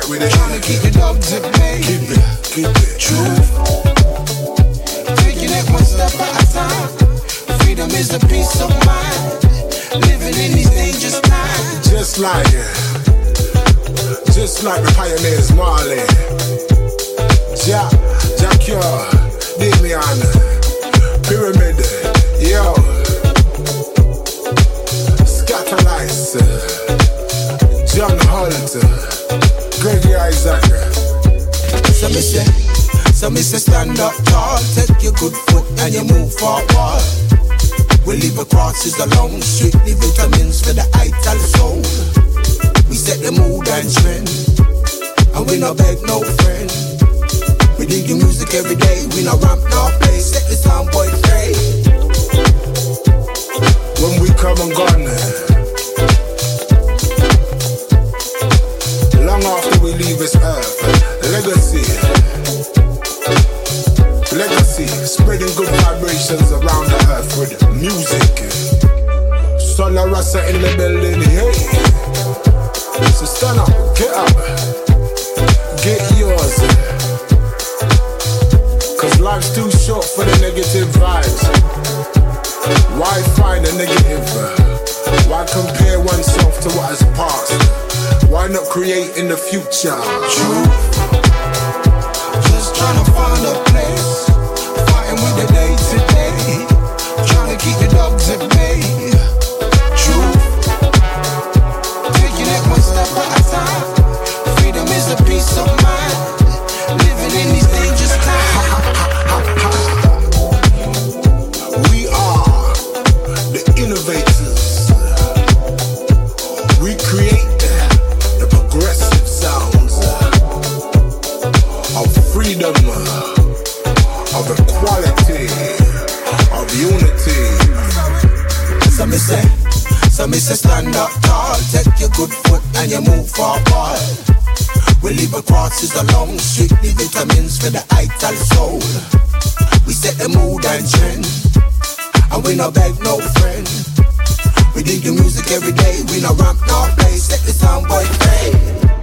right with it. Trying to keep the dogs at bay. Keep it. Truth. Taking it one step at a time. Freedom is a peace of mind. Living in these dangerous times. Just like the pioneers Marley, Jack Cure, Damian, Pyramid, yo, Scatterlice, John Holt, Gregory Isaac. So me say stand up tall, take your good foot and you move forward. We live across is the long street, the vitamins for the vital soul. We set the mood and trend, and we no beg no friend. We dig the music every day, we no ramp no play. Set the sound boy free. When we come and gone, long after we leave this earth, legacy, spreading good vibrations around the earth with music. Solar Rasa in the building, hey. So stand up, get yours. Cause life's too short for the negative vibes. Why find a negative? Why compare oneself to what has passed? Why not create in the future? Truth. Just trying to find a place. Fighting with the day to day. Trying to keep the dogs at bay. Truth. Taking it one step at a time. Freedom is a peace of mind. Living in these dangerous times. We are the innovators. We create the progressive sounds of freedom, of equality, of unity. So me say stand up tall, take your good foot and you move forward. We live across is a long street, the vitamins for the vital soul. We set the mood and trend, and we no beg no friend. We dig the music every day, we no ramp no play. Set the sound boy free.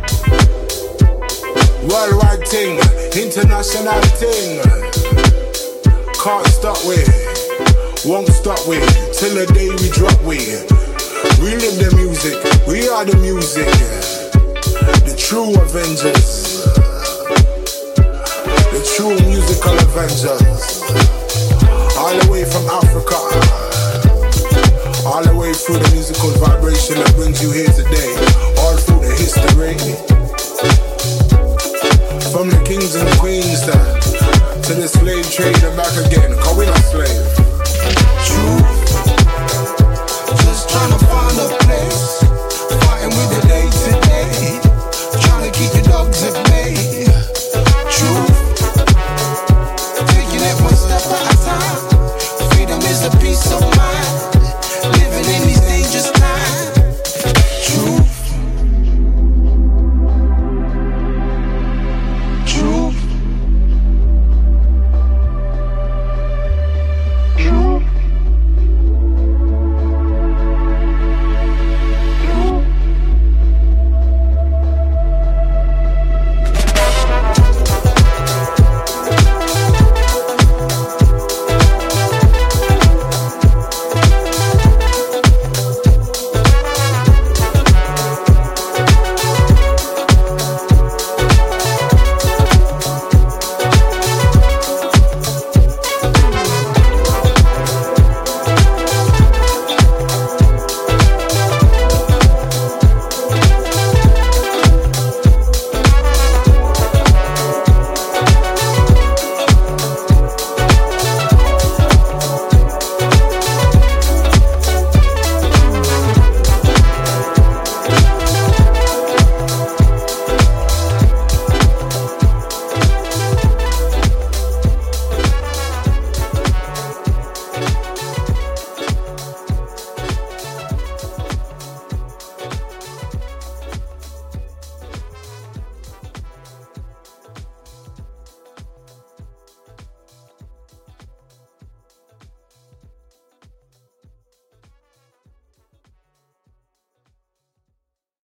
Worldwide thing, international thing. Can't stop with, won't stop with, till the day we drop with. We live the music, we are the music. The true Avengers, the true musical Avengers. All the way from Africa, all the way through the musical vibration that brings you here today, all through the history.